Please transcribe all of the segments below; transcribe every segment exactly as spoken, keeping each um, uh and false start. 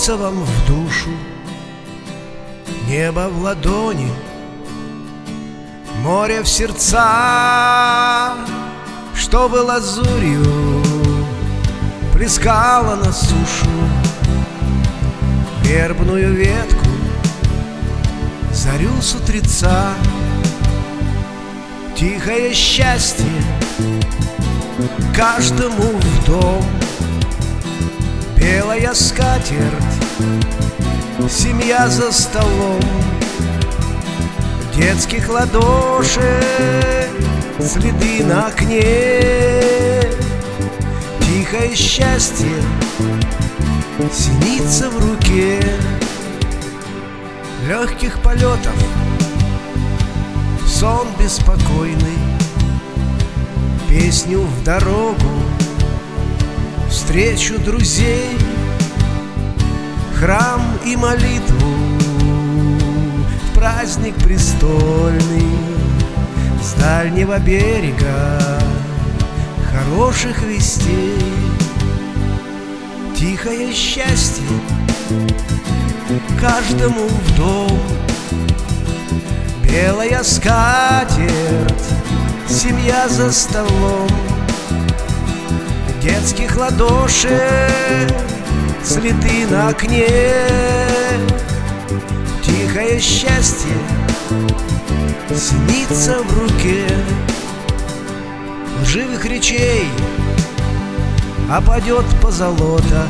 Солнце вам в душу, небо в ладони, море в сердца, чтобы лазурью плескало на сушу вербную ветку, зарю с утреца. Тихое счастье каждому в дом, белая скатерть, семья за столом, детских ладошек следы на окне. Тихое счастье синица в руке, легких полетов сон беспокойный, песню в дорогу, встречу друзей, храм и молитву в праздник престольный, с дальнего берега хороших вестей. Тихое счастье каждому в дом, белая скатерть, семья за столом, детских ладошек следы на окне. Тихое счастье синица в руке, лживых речей опадет позолота,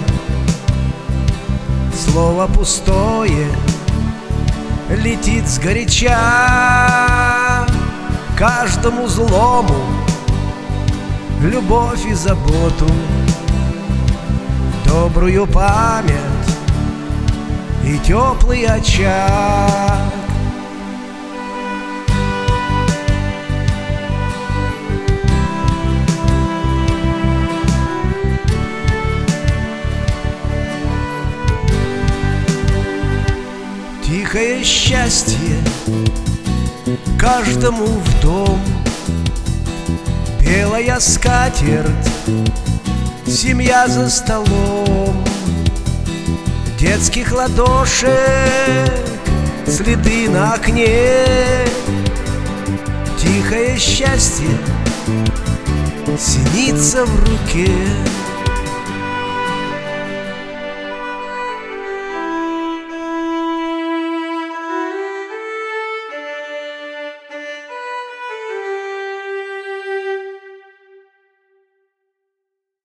слово пустое летит сгоряча. Каждому злому любовь и заботу, добрую память и теплый очаг. Тихое счастье каждому в дом, белая скатерть, семья за столом, детских ладошек следы на окне. Тихое счастье синица в руке.